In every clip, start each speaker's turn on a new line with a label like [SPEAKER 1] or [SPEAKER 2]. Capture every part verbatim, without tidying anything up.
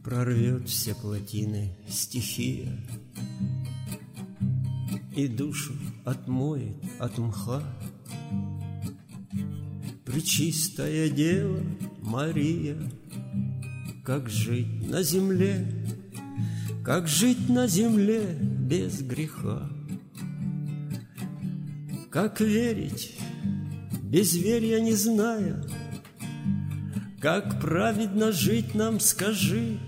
[SPEAKER 1] Прорвет все плотины стихия и душу отмоет от мха. Пречистая Дева Мария, как жить на земле, как жить на земле без греха? Как верить, без верья не зная? Как праведно жить нам, скажи?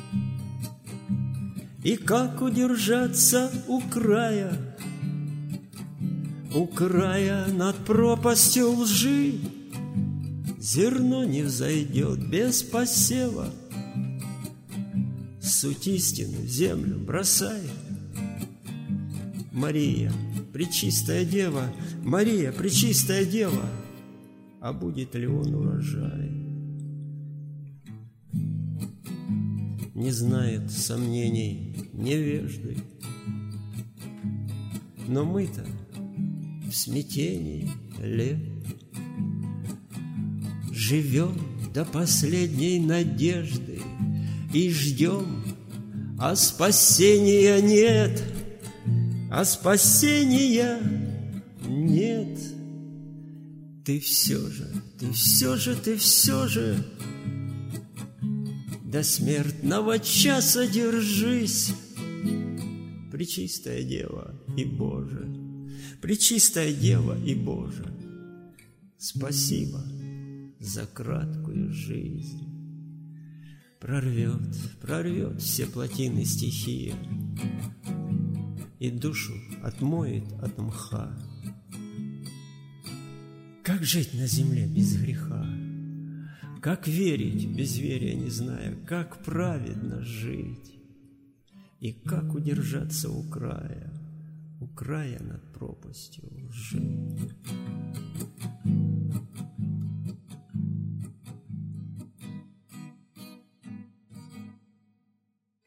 [SPEAKER 1] И как удержаться у края, у края над пропастью лжи? Зерно не взойдет без посева, суть истины в землю бросает. Мария, пречистая Дева, Мария, пречистая Дева, а будет ли он урожай? Не знает сомнений невежды, но мы-то в смятении лет живем до последней надежды и ждем, а спасения нет, а спасения нет. Ты все же, ты все же, ты все же до смертного часа держись, пречистая Дева и Боже, пречистая Дева и Боже, спасибо за краткую жизнь. Прорвет, прорвет все плотины стихия и душу отмоет от мха. Как жить на земле без греха? Как верить, без верия не зная? Как праведно жить? И как удержаться у края, у края над пропастью лжи?